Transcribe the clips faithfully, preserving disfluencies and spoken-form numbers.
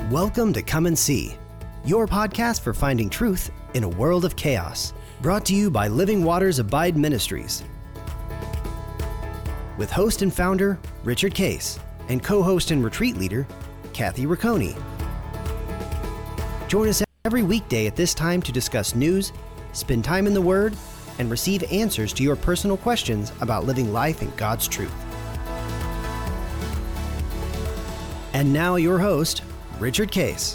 Welcome to Come and See, your podcast for finding truth in a world of chaos. Brought to you by Living Waters Abide Ministries. With host and founder, Richard Case, and co-host and retreat leader, Kathy Riccone. Join us every weekday at this time to discuss news, spend time in the Word, and receive answers to your personal questions about living life in God's truth. And now your host, Richard Case.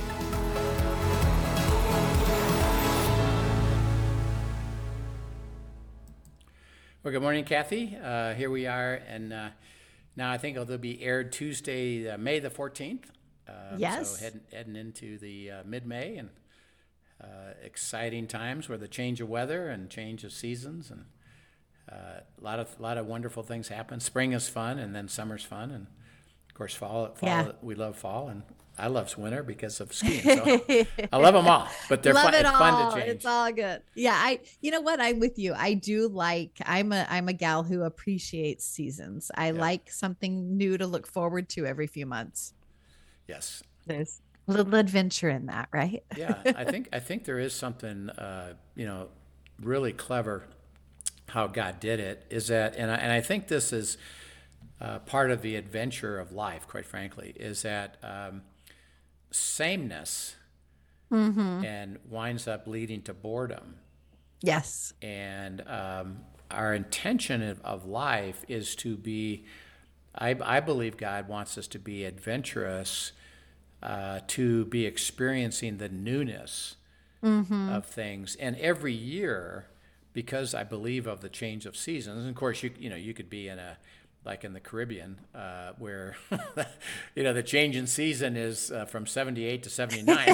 Well, good morning, Kathy. Uh, here we are, and uh, now I think it'll be aired Tuesday, uh, May the fourteenth. Uh, yes. So heading, heading into the uh, mid-May, and uh, exciting times where the change of weather and change of seasons, and uh, a lot of a lot of wonderful things happen. Spring is fun, and then summer's fun, and of course fall. fall Yeah. We love fall, and I love winter because of skiing. So I love them all, but they're love fun. it It's all. fun to change. It's all good. Yeah, I. You know what? I'm with you. I do like. I'm a. I'm a gal who appreciates seasons. I Yeah. like something new to look forward to every few months. Yes. There's a little adventure in that, right? Yeah, I think I think there is something uh, you know really clever how God did it. Is that and I, and I think this is uh, part of the adventure of life. Quite frankly, is that um, sameness Mm-hmm. and winds up leading to boredom. Yes. And um, our intention of, of life is to be. I, I believe God wants us to be adventurous. Uh, to be experiencing the newness Mm-hmm. of things, and every year, because I believe of the change of seasons. And of course, you you know you could be in a like in the Caribbean uh, where you know the change in season is uh, from seventy-eight to seventy-nine,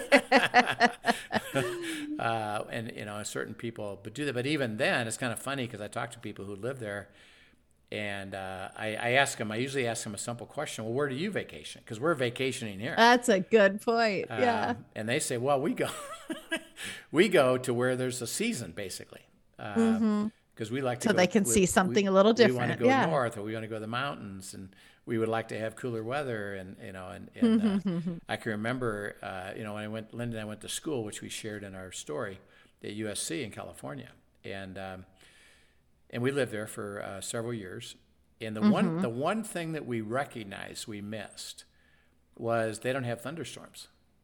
uh, and you know certain people but do that. But even then, it's kind of funny because I talk to people who live there. And uh, I, I ask them, I usually ask them a simple question. Well, where do you vacation? Because we're vacationing here. That's a good point. Yeah. Um, and they say, well, we go we go to where there's a season, basically. Because Mm-hmm. we like to So go, they can we, see something we, a little We want to different. go Yeah. north, or we want to go to the mountains, and we would like to have cooler weather. And, you know, and, and uh, I can remember, uh, you know, when I went, Linda and I went to school, which we shared in our story, at U S C in California. And um, and we lived there for uh, several years. And the Mm-hmm. one the one thing that we recognized we missed was they don't have thunderstorms.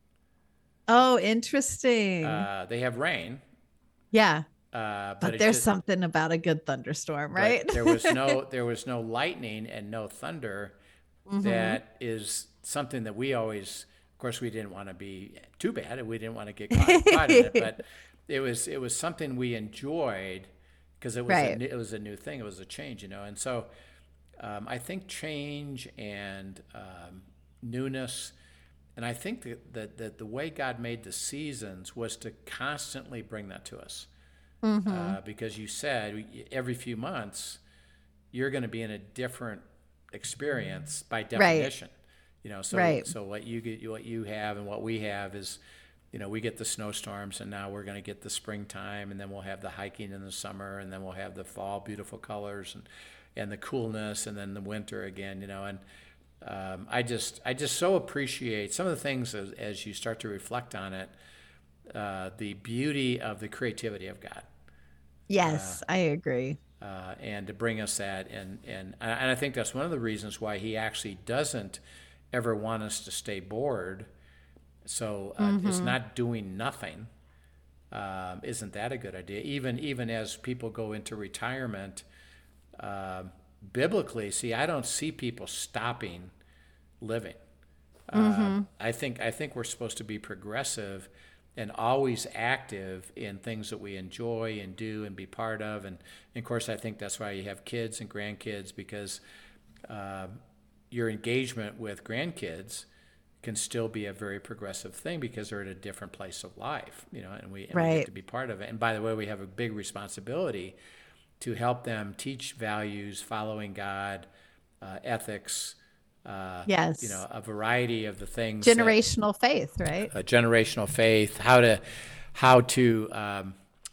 Oh, interesting. Uh, they have rain, yeah. uh, but, But it there's just, something about a good thunderstorm, but right? there was no there was no lightning and no thunder. Mm-hmm. That is something that we always, of course, we didn't want to be too bad, and we didn't want to get caught, caught in it. But it was it was something we enjoyed because it was Right. a, new- it was a new thing. It was a change, you know, and so. Um, I think change and um, newness, and I think that, that, that the way God made the seasons was to constantly bring that to us. Mm-hmm. Uh, because you said every few months, you're going to be in a different experience by definition. You know, so Right. so what you get, what you have, and what we have is, you know, we get the snowstorms, and now we're going to get the springtime, and then we'll have the hiking in the summer, and then we'll have the fall, beautiful colors, and and the coolness, and then the winter again, you know, and um, I just I just so appreciate some of the things as, as you start to reflect on it, uh, the beauty of the creativity of God, Yes, I agree. uh, and to bring us that, and and and I think that's one of the reasons why He actually doesn't ever want us to stay bored. So uh, Mm-hmm. it's not doing nothing. Um, isn't that a good idea? Even even as people go into retirement. Uh, biblically, see, I don't see people stopping living. Mm-hmm. Uh, I think I think we're supposed to be progressive and always active in things that we enjoy and do and be part of. And, and of course, I think that's why you have kids and grandkids, because uh, your engagement with grandkids can still be a very progressive thing because they're at a different place of life, you know, and we, and we Right. get to be part of it. And by the way, we have a big responsibility to help them teach values, following God, uh, ethics, uh, Yes. you know, a variety of the things. that- Generational faith, right? a generational faith, how to, how to um,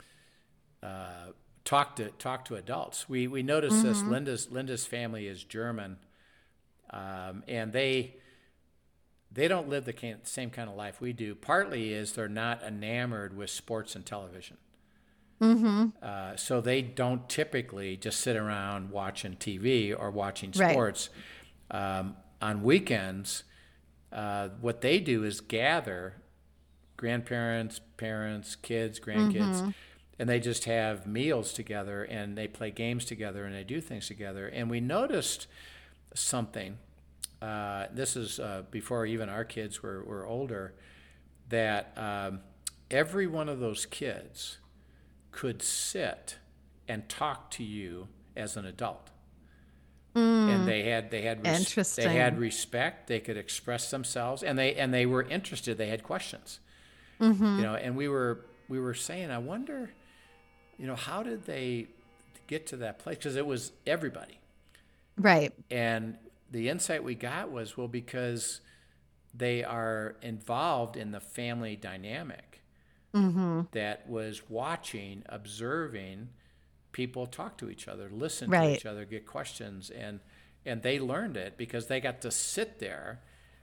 uh, talk to talk to adults. We we noticed this. Linda's Linda's family is German, um, and they they don't live the can- same kind of life we do. Partly is they're not enamored with sports and television. Mm-hmm. Uh, so they don't typically just sit around watching T V or watching Right. sports. Um, on weekends, uh, what they do is gather grandparents, parents, kids, grandkids, Mm-hmm. and they just have meals together and they play games together and they do things together. And we noticed something. Uh, this is uh, before even our kids were, were older, that um, every one of those kids could sit and talk to you as an adult. Mm. And they had they had res- Interesting. they had respect. They could express themselves, and they and they were interested. They had questions, Mm-hmm. you know. And we were we were saying, I wonder, you know, how did they get to that place? Because it was everybody. Right. And the insight we got was, well, because they are involved in the family dynamic Mm-hmm. that was watching, observing people talk to each other, listen Right. to each other, get questions, and and they learned it because they got to sit there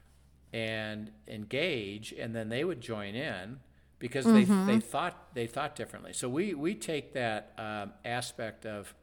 and engage, and then they would join in because Mm-hmm. they they thought they thought differently. So we we take that um, aspect of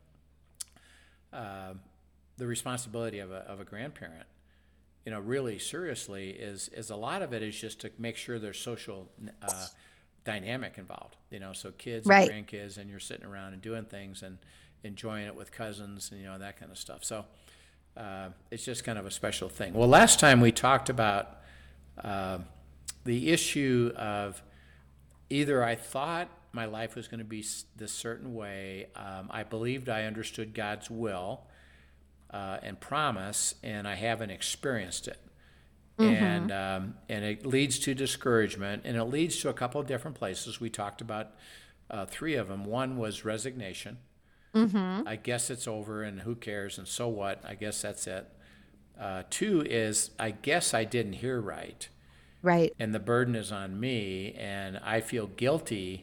uh, the responsibility of a of a grandparent, you know, really seriously. Is is a lot of it is just to make sure there's social uh, dynamic involved, you know, so kids Right. and grandkids, and you're sitting around and doing things and enjoying it with cousins and, you know, that kind of stuff. So uh, it's just kind of a special thing. Well, last time we talked about uh, the issue of either I thought my life was going to be s- this certain way, um, I believed I understood God's will uh, and promise, and I haven't experienced it. And um, and it leads to discouragement, and it leads to a couple of different places. We talked about uh, three of them. One was resignation. Mm-hmm. I guess it's over, and who cares, and so what? I guess that's it. Uh, two is I guess I didn't hear right, Right. and the burden is on me, and I feel guilty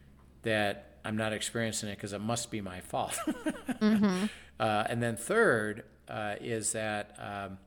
that I'm not experiencing it because it must be my fault. Mm-hmm. uh, and then third uh, is that. Um,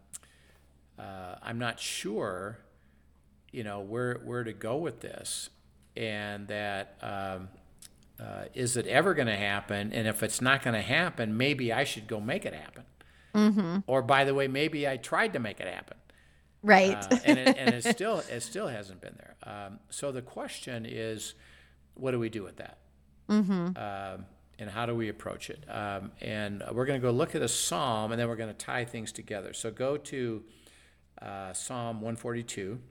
Uh, I'm not sure, you know, where where to go with this, and that um, uh, is it ever going to happen? And if it's not going to happen, maybe I should go make it happen. Mm-hmm. Or by the way, maybe I tried to make it happen, Right. uh, and it, and it still it still hasn't been there. Um, so the question is, what do we do with that? Mm-hmm. Um, and how do we approach it? Um, and we're going to go look at a psalm, and then we're going to tie things together. So go to Uh, Psalm one forty-two,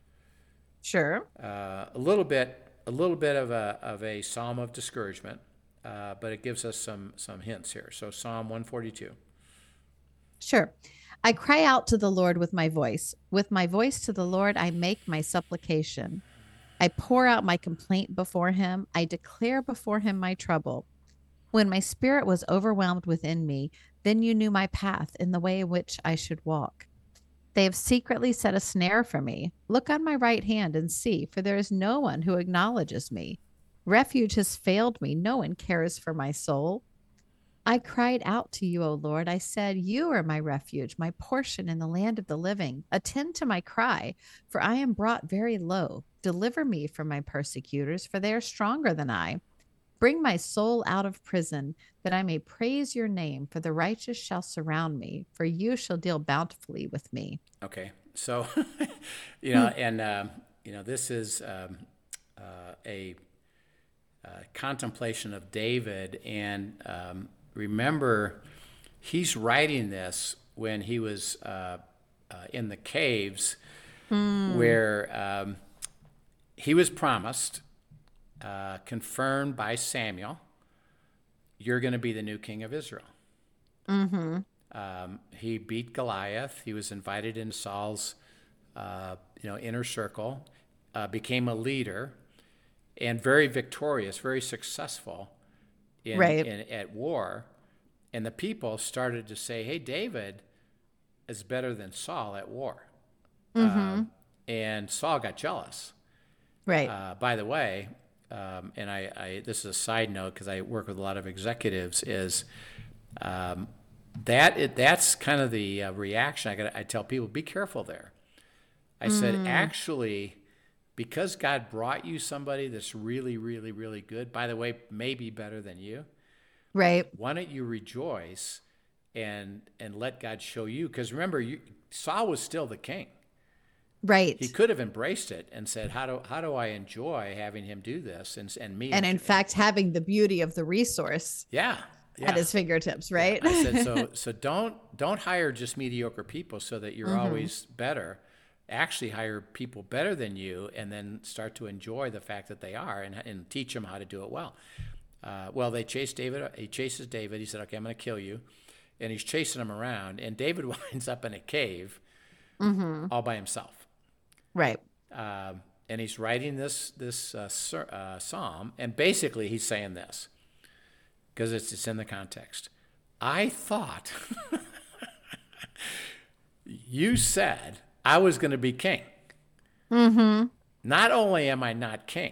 Sure. uh, a little bit, a little bit of a of a psalm of discouragement, uh, but it gives us some some hints here. So Psalm one forty-two. Sure. I cry out to the Lord with my voice. With my voice to the Lord, I make my supplication. I pour out my complaint before him. I declare before him my trouble. When my spirit was overwhelmed within me, then you knew my path in the way in which I should walk. They have secretly set a snare for me. Look on my right hand and see, for there is no one who acknowledges me. Refuge has failed me. No one cares for my soul. I cried out to you, O Lord. I said, you are my refuge, my portion in the land of the living. Attend to my cry, for I am brought very low. Deliver me from my persecutors, for they are stronger than I. Bring my soul out of prison, that I may praise your name, for the righteous shall surround me, for you shall deal bountifully with me. Okay, so you know, and um, you know, this is um, uh, a uh, contemplation of David, and um, remember, he's writing this when he was uh, uh, in the caves, Hmm. where um, he was promised. Uh, confirmed by Samuel, you're going to be the new king of Israel. Mm-hmm. Um, he beat Goliath. He was invited into Saul's, uh, you know, inner circle, uh, became a leader, and very victorious, very successful in, Right. in at war. And the people started to say, "Hey, David is better than Saul at war." Mm-hmm. Um, and Saul got jealous. Right. Uh, by the way. Um, and I, I, this is a side note because I work with a lot of executives, is um, that it, that's kind of the uh, reaction. I got I tell people, be careful there. I said, actually, because God brought you somebody that's really, really, really good, by the way, maybe better than you, Right. why don't you rejoice and and let God show you? Because remember, you, Saul was still the king. Right. He could have embraced it and said, how do how do I enjoy having him do this and and me? And in fact, having the beauty of the resource yeah, yeah. at his fingertips, right? Yeah. I said, so so don't don't hire just mediocre people so that you're mm-hmm. always better. Actually hire people better than you and then start to enjoy the fact that they are and, and teach them how to do it well. Uh, well, they chase David. He chases David. He said, okay, I'm going to kill you. And he's chasing him around. And David winds up in a cave mm-hmm. all by himself. Right. Um, and he's writing this this uh, ser- uh, psalm. And basically he's saying this because it's, it's in the context. I thought you said I was going to be king. Mm-hmm. Not only am I not king,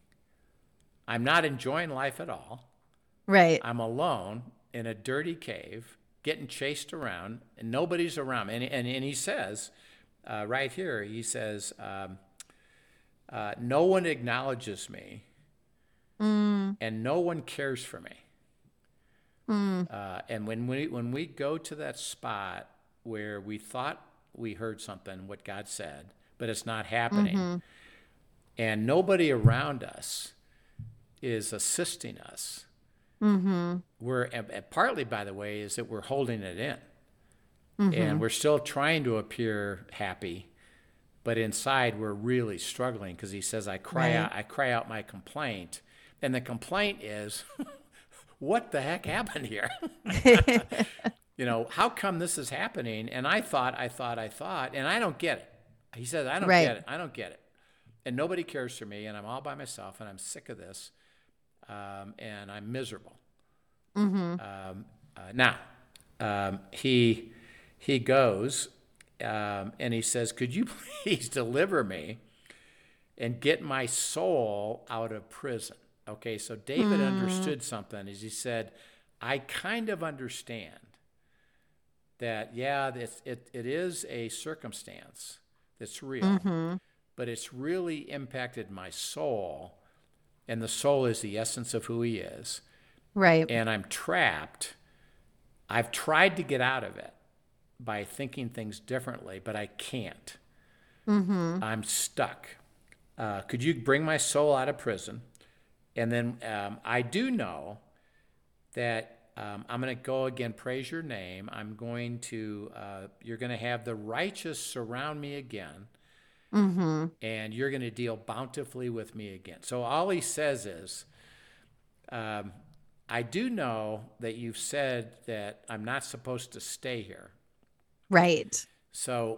I'm not enjoying life at all. Right. I'm alone in a dirty cave, getting chased around, and nobody's around. And and, and he says, uh, right here, he says, um, uh, no one acknowledges me, mm. and no one cares for me. Mm. Uh, and when we when we go to that spot where we thought we heard something, what God said, but it's not happening, mm-hmm. and nobody around us is assisting us. Mm-hmm. We're and partly, by the way, is that we're holding it in, mm-hmm. and we're still trying to appear happy, but inside we're really struggling because he says, "I cry right. out, I cry out my complaint," and the complaint is, "What the heck happened here?" You know, how come this is happening? And I thought, I thought, I thought, and I don't get it. He says, I don't right. get it. I don't get it. And nobody cares for me, and I'm all by myself, and I'm sick of this, um, and I'm miserable. Mm-hmm. Um, uh, now, um, he he goes, um, and he says, could you please deliver me and get my soul out of prison? Okay, so David mm. understood something. As he said, I kind of understand that, yeah, it, it, it is a circumstance that's real, mm-hmm. but it's really impacted my soul, and the soul is the essence of who he is. Right. And I'm trapped. I've tried to get out of it by thinking things differently, but I can't. Mm-hmm. I'm stuck. Uh, could you bring my soul out of prison? And then um, I do know that Um, I'm going to go again, praise your name. I'm going to, uh, you're going to have the righteous surround me again, mm-hmm. and you're going to deal bountifully with me again. So all he says is, um, I do know that you've said that I'm not supposed to stay here. Right. So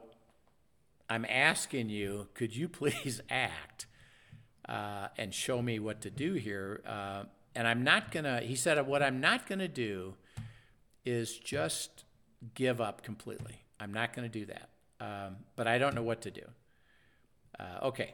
I'm asking you, could you please act uh, and show me what to do here? Uh, And I'm not going to, he said, what I'm not going to do is just give up completely. I'm not going to do that. Um, but I don't know what to do. Uh, okay.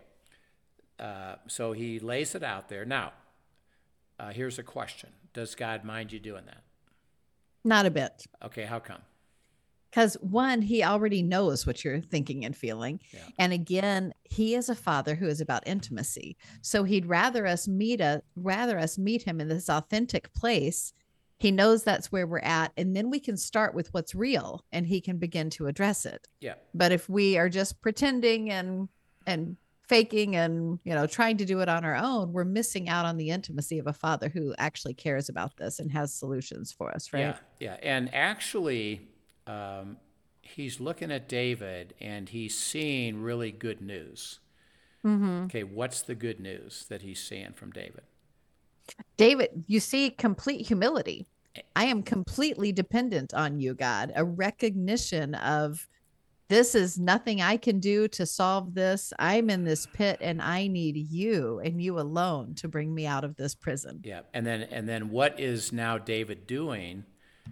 Uh, so he lays it out there. Now, uh, here's a question. Does God mind you doing that? Not a bit. Okay, how come? Because one, he already knows what you're thinking and feeling. Yeah. And again, he is a father who is about intimacy. So he'd rather us meet a rather us meet him in this authentic place. He knows that's where we're at. And then we can start with what's real and he can begin to address it. Yeah. But if we are just pretending and and faking and, you know, trying to do it on our own, we're missing out on the intimacy of a father who actually cares about this and has solutions for us, right? Yeah. Yeah. And actually, Um, he's looking at David and he's seeing really good news. Mm-hmm. Okay, what's the good news that he's seeing from David? David, you see complete humility. I am completely dependent on you, God. A recognition of this is nothing I can do to solve this. I'm in this pit and I need you and you alone to bring me out of this prison. Yeah, and then and then what is now David doing?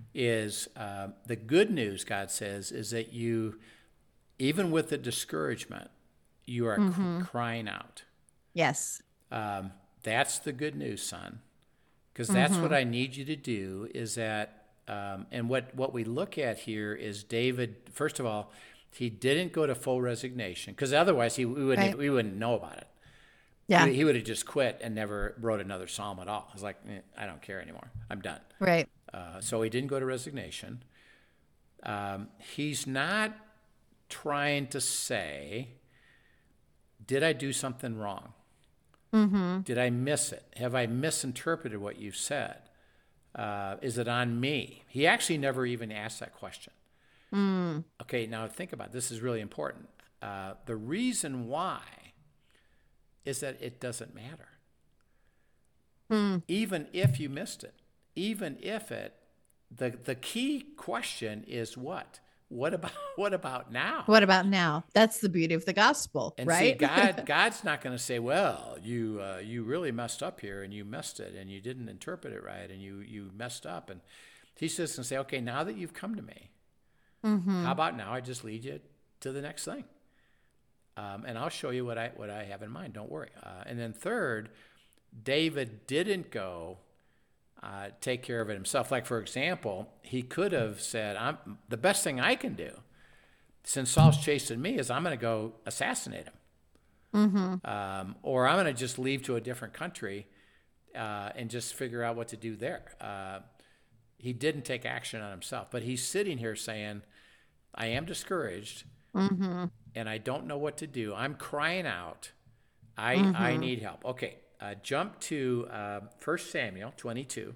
Is uh, the good news, God says, is that you, even with the discouragement, you are mm-hmm. cr- crying out. Yes. Um, that's the good news, son, because that's mm-hmm. what I need you to do is that, um, and what, what we look at here is David, first of all, He didn't go to full resignation because otherwise he we wouldn't Right. we wouldn't know about it. Yeah. He, he would have just quit and never wrote another psalm at all. He's like, eh, I don't care anymore. I'm done. Right. Uh, so he didn't go to resignation. Um, he's not trying to say, did I do something wrong? Mm-hmm. Did I miss it? Have I misinterpreted what you've said? Uh, is it on me? He actually never even asked that question. Mm. Okay, now think about it. This is really important. Uh, the reason why is that it doesn't matter. Mm. Even if you missed it, even if it, the the key question is what? What about what about now? What about now? That's the beauty of the gospel, And right? see, God, God's not going to say, "Well, you uh, you really messed up here, and you missed it, and you didn't interpret it right, and you you messed up." And He's just going to say, "Okay, now that you've come to me, Mm-hmm. how about now I just lead you to the next thing, um, and I'll show you what I what I have in mind. Don't worry." Uh, and then third, David didn't go uh, take care of it himself. Like for example, he could have said, "I'm the best thing I can do, since Saul's chasing me, is I'm going to go assassinate him." Mm-hmm. Um, or I'm going to just leave to a different country uh, and just figure out what to do there. Uh, he didn't take action on himself, but he's sitting here saying, I am discouraged Mm-hmm. and I don't know what to do. I'm crying out. I, Mm-hmm. I need help. Okay, uh, jump to uh, First Samuel twenty-two.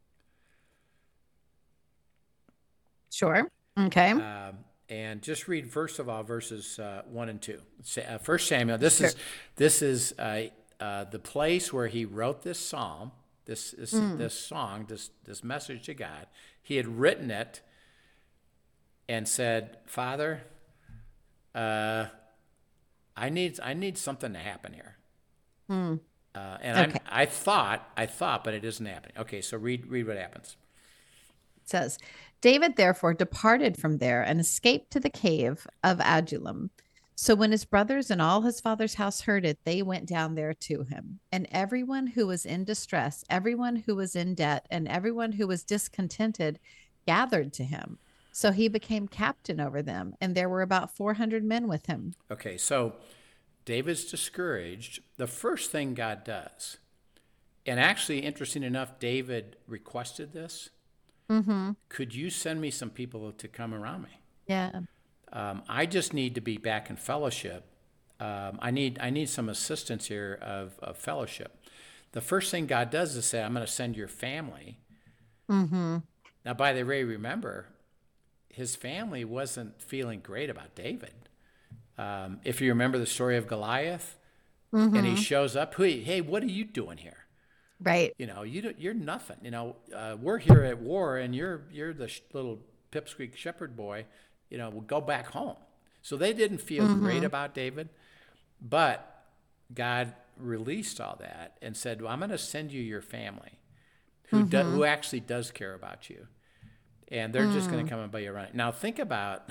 Sure. Okay. Um, and just read first of all verses uh, one and two. Sa- uh, First Samuel. This Sure. is this is uh, uh, the place where he wrote this psalm, this this, this song, this this message to God. He had written it and said, "Father, uh, I need I need something to happen here." Mm. Uh, and Okay. I'm, I thought I thought, but it isn't happening. Okay, so read read what happens. It says, David therefore departed from there and escaped to the cave of Adullam. So when his brothers and all his father's house heard it, they went down there to him. And everyone who was in distress, everyone who was in debt, and everyone who was discontented gathered to him. So he became captain over them, and there were about four hundred men with him. Okay, so David's discouraged. The first thing God does, and actually, interesting enough, David requested this. Mm-hmm. Could you send me some people to come around me? Yeah. Um, I just need to be back in fellowship. Um, I need I need some assistance here of, of fellowship. The first thing God does is say, I'm going to send your family. Mm-hmm. Now, by the way, remember, his family wasn't feeling great about David. Um, if you remember the story of Goliath, Mm-hmm. and he shows up, hey, hey, what are you doing here? Right. You know, you don't, you're nothing. You know, uh, we're here at war, and you're you're the sh- little pipsqueak shepherd boy. You know, we'll go back home. So they didn't feel Mm-hmm. great about David, but God released all that and said, well, I'm going to send you your family who Mm-hmm. do, who actually does care about you, and they're just Mm. going to come and buy you around. Now think about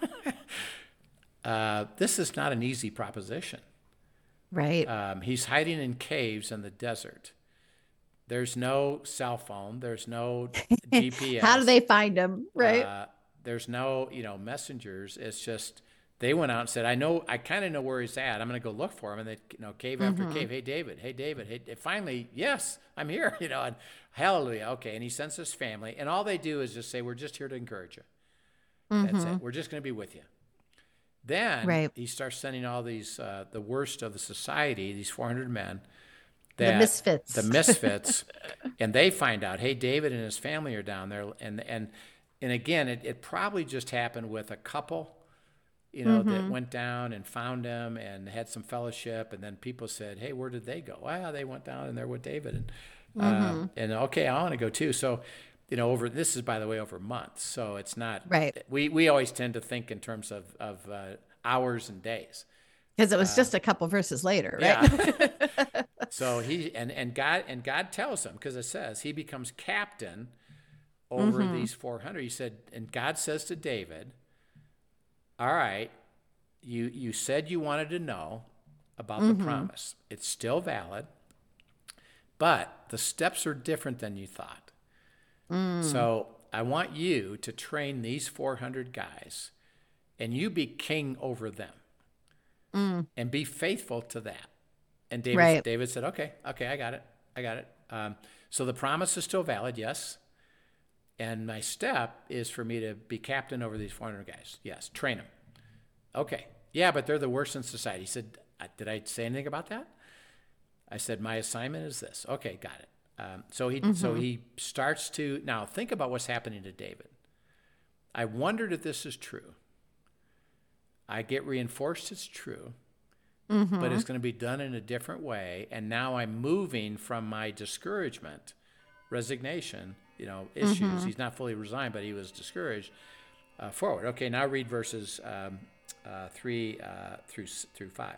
uh, this is not an easy proposition. Right. Um, he's hiding in caves in the desert. There's no cell phone. There's no G P S. How do they find him? Right. Uh, there's no, you know, messengers. It's just they went out and said, "I know, I kind of know where he's at. I'm going to go look for him." And they, you know, cave after Mm-hmm. cave. Hey, David. Hey, David. Hey, and finally, yes, I'm here. You know, and hallelujah. Okay, and he sends his family, and all they do is just say, "We're just here to encourage you. That's it. We're just going to be with you." Then Right. he starts sending all these, uh, the worst of the society, these four hundred men. The that- misfits. The misfits. And they find out, hey, David and his family are down there. And and and again, it, it probably just happened with a couple, you know, that went down and found him and had some fellowship. And then people said, hey, where did they go? Well, they went down and they're with David. And, uh, and okay, I want to go too. So, you know, over this is, by the way, over months. So it's not, Right. we, we always tend to think in terms of, of uh, hours and days. Because it was just a couple verses later, right? Yeah. So he and, and God and God tells him, because it says he becomes captain over Mm-hmm. these four hundred. He said, and God says to David, all right, you you said you wanted to know about Mm-hmm. the promise. It's still valid, but the steps are different than you thought. Mm. So I want you to train these four hundred guys and you be king over them Mm. and be faithful to that. And David, Right. David said, okay, okay, I got it. I got it. Um, so the promise is still valid, yes. And my step is for me to be captain over these four hundred guys. Yes, train them. Okay. Yeah, but they're the worst in society. He said, did I say anything about that? I said, my assignment is this. Okay, got it. Um, so he mm-hmm. so he starts to, now think about what's happening to David. I wondered if this is true. I get reinforced it's true, mm-hmm. but it's going to be done in a different way. And now I'm moving from my discouragement, resignation, you know, issues. Mm-hmm. He's not fully resigned, but he was discouraged, uh, forward. Okay, now read verses um, uh, three uh, through through five.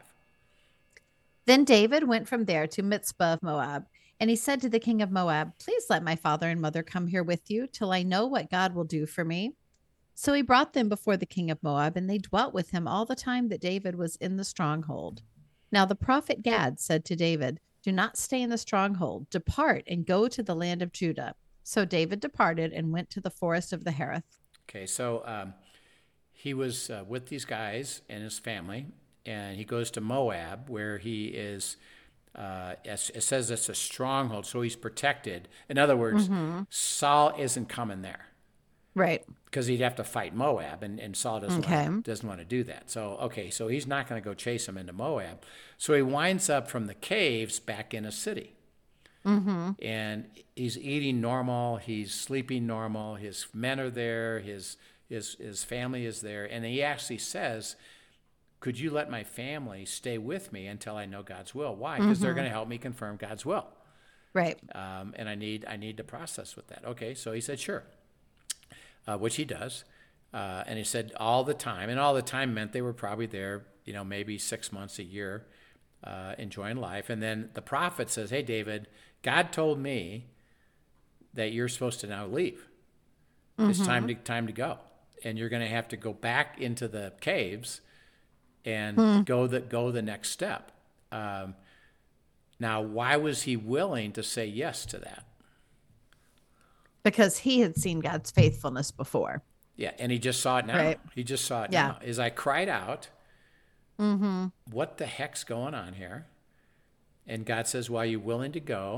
Then David went from there to Mizpah of Moab, and he said to the king of Moab, please let my father and mother come here with you till I know what God will do for me. So he brought them before the king of Moab, and they dwelt with him all the time that David was in the stronghold. Now the prophet Gad said to David, do not stay in the stronghold. Depart and go to the land of Judah. So David departed and went to the forest of the Hereth. Okay, so um, he was uh, with these guys and his family, and he goes to Moab, where he is, uh, it says it's a stronghold, so he's protected. In other words, mm-hmm. Saul isn't coming there. Right. Because he'd have to fight Moab, and, and Saul doesn't, okay. want, doesn't want to do that. So, okay, so he's not going to go chase him into Moab. So he winds up from the caves back in a city. Mm-hmm. And he's eating normal, he's sleeping normal, his men are there, his, his, his family is there. And he actually says, could you let my family stay with me until I know God's will? Why? Because mm-hmm. they're going to help me confirm God's will. Right. Um, and I need I need to process with that. Okay, so he said, sure. Uh, which he does. Uh, and he said all the time, and all the time meant they were probably there, you know, maybe six months, a year, uh, enjoying life. And then the prophet says, hey, David, God told me that you're supposed to now leave. Mm-hmm. It's time to time to go. And you're going to have to go back into the caves and hmm. go the go the next step. Um, now, why was he willing to say yes to that? Because he had seen God's faithfulness before. Yeah, and he just saw it now. Right. He just saw it yeah. now. As I cried out, mm-hmm. what the heck's going on here? And God says, well, are you willing to go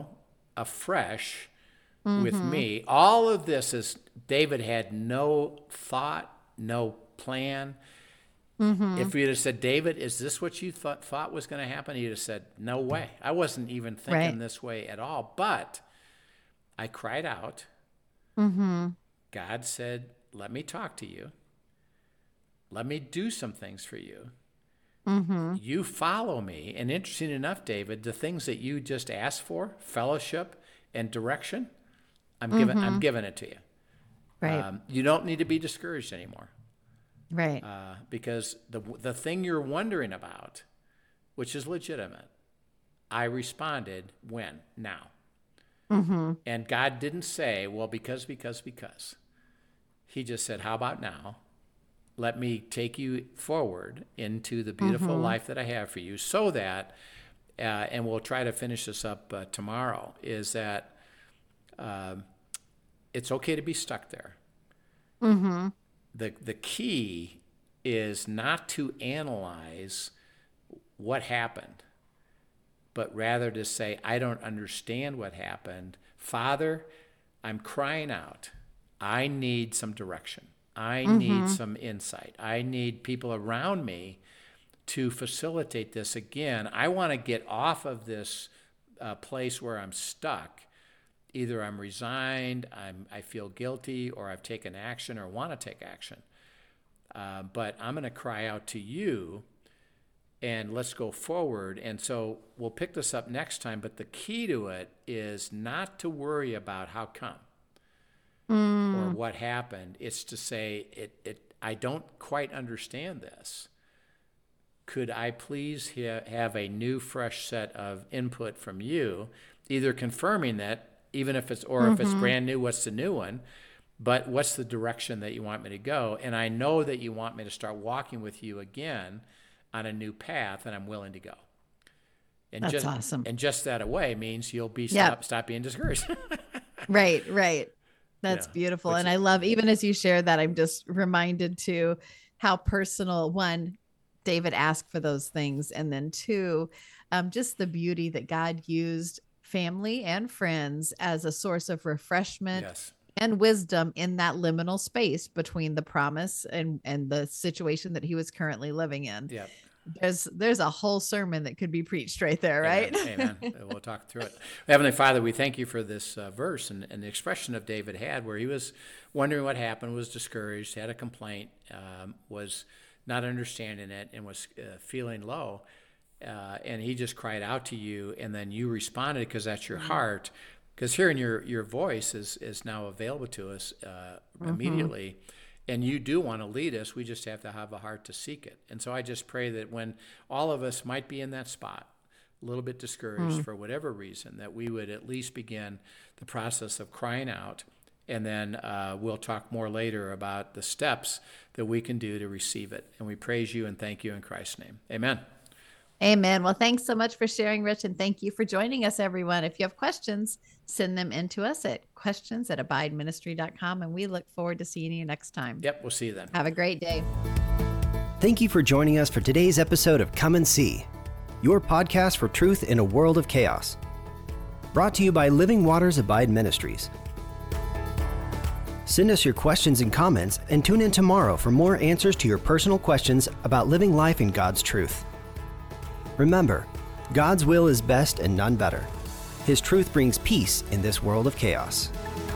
afresh mm-hmm. with me? All of this is, David had no thought, no plan. Mm-hmm. If we had said, David, is this what you thought, thought was going to happen? He'd have said, no way. I wasn't even thinking right. this way at all. But I cried out. Mm-hmm. God said, let me talk to you. Let me do some things for you. Mm-hmm. You follow me. And interesting enough, David, the things that you just asked for, fellowship and direction, I'm mm-hmm. giving I'm giving it to you. Right. Um, you don't need to be discouraged anymore. Right. Uh, because the the thing you're wondering about, which is legitimate, I responded when? Now. Mm-hmm. And God didn't say, well, because, because, because. He just said, how about now? Let me take you forward into the beautiful mm-hmm. life that I have for you so that, uh, and we'll try to finish this up uh, tomorrow, is that uh, it's okay to be stuck there. Mm-hmm. The, the key is not to analyze what happened, but rather to say, I don't understand what happened. Father, I'm crying out. I need some direction. I mm-hmm. need some insight. I need people around me to facilitate this again. I want to get off of this uh, place where I'm stuck. Either I'm resigned, I'm, I feel guilty, or I've taken action or want to take action. Uh, but I'm going to cry out to you, and let's go forward. And so we'll pick this up next time, but the key to it is not to worry about how come mm. or what happened. It's to say, it, it, I don't quite understand this. Could I please ha- have a new, fresh set of input from you, either confirming that, even if it's, or mm-hmm. if it's brand new, what's the new one? But what's the direction that you want me to go? And I know that you want me to start walking with you again on a new path, and I'm willing to go. And That's just, awesome. And just that away means you'll be yep. stop stop being discouraged. Right, right. That's you know, beautiful. And I love, even as you share that, I'm just reminded too how personal, one, David asked for those things. And then two, um, just the beauty that God used family and friends as a source of refreshment Yes. and wisdom in that liminal space between the promise and, and the situation that he was currently living in. Yep. There's there's a whole sermon that could be preached right there, right? Amen. Amen. We'll talk through it. Heavenly Father, we thank you for this uh, verse and, and the expression of David had where he was wondering what happened, was discouraged, had a complaint, um, was not understanding it, and was uh, feeling low. Uh, and he just cried out to you, and then you responded because that's your mm-hmm. heart. Because hearing your, your voice is, is now available to us uh, mm-hmm. immediately. And you do want to lead us. We just have to have a heart to seek it. And so I just pray that when all of us might be in that spot, a little bit discouraged mm. for whatever reason, that we would at least begin the process of crying out. And then uh, we'll talk more later about the steps that we can do to receive it. And we praise you and thank you in Christ's name. Amen. Amen. Well, thanks so much for sharing, Rich, and thank you for joining us, everyone. If you have questions, send them in to us at questions at abide ministry dot com, and we look forward to seeing you next time. Yep, we'll see you then. Have a great day. Thank you for joining us for today's episode of Come and See, your podcast for truth in a world of chaos. Brought to you by Living Waters Abide Ministries. Send us your questions and comments, and tune in tomorrow for more answers to your personal questions about living life in God's truth. Remember, God's will is best and none better. His truth brings peace in this world of chaos.